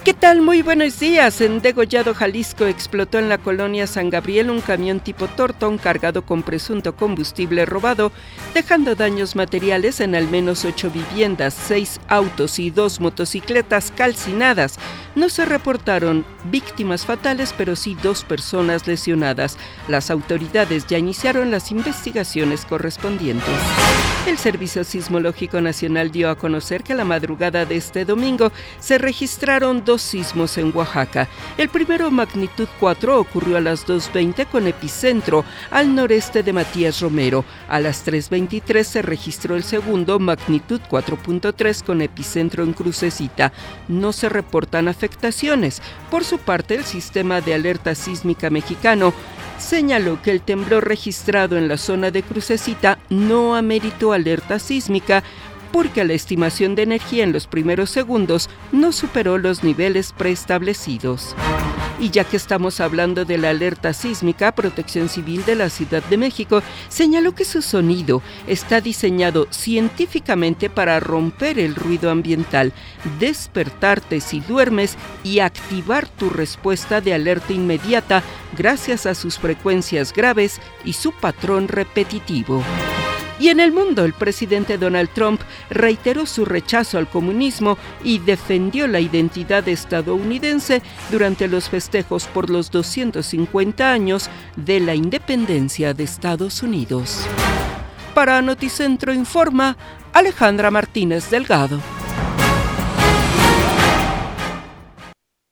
¿Qué tal? Muy buenos días. En Degollado, Jalisco, explotó en la colonia San Gabriel un camión tipo Tortón cargado con presunto combustible robado, dejando daños materiales en al menos 8 viviendas, 6 autos y 2 motocicletas calcinadas. No se reportaron víctimas fatales, pero sí 2 personas lesionadas. Las autoridades ya iniciaron las investigaciones correspondientes. El Servicio Sismológico Nacional dio a conocer que la madrugada de este domingo se registraron 2 sismos en Oaxaca. El primero, magnitud 4, ocurrió a las 2:20 con epicentro al noreste de Matías Romero. A las 3:23 se registró el segundo, magnitud 4.3 con epicentro en Crucecita. No se reportan afectaciones. Por su parte, el Sistema de Alerta Sísmica Mexicano señaló que el temblor registrado en la zona de Crucecita no ameritó alerta sísmica porque la estimación de energía en los primeros segundos no superó los niveles preestablecidos. Y ya que estamos hablando de la alerta sísmica, Protección Civil de la Ciudad de México señaló que su sonido está diseñado científicamente para romper el ruido ambiental, despertarte si duermes y activar tu respuesta de alerta inmediata gracias a sus frecuencias graves y su patrón repetitivo. Y en el mundo, el presidente Donald Trump reiteró su rechazo al comunismo y defendió la identidad estadounidense durante los festejos por los 250 años de la independencia de Estados Unidos. Para Noticentro Informa, Alejandra Martínez Delgado.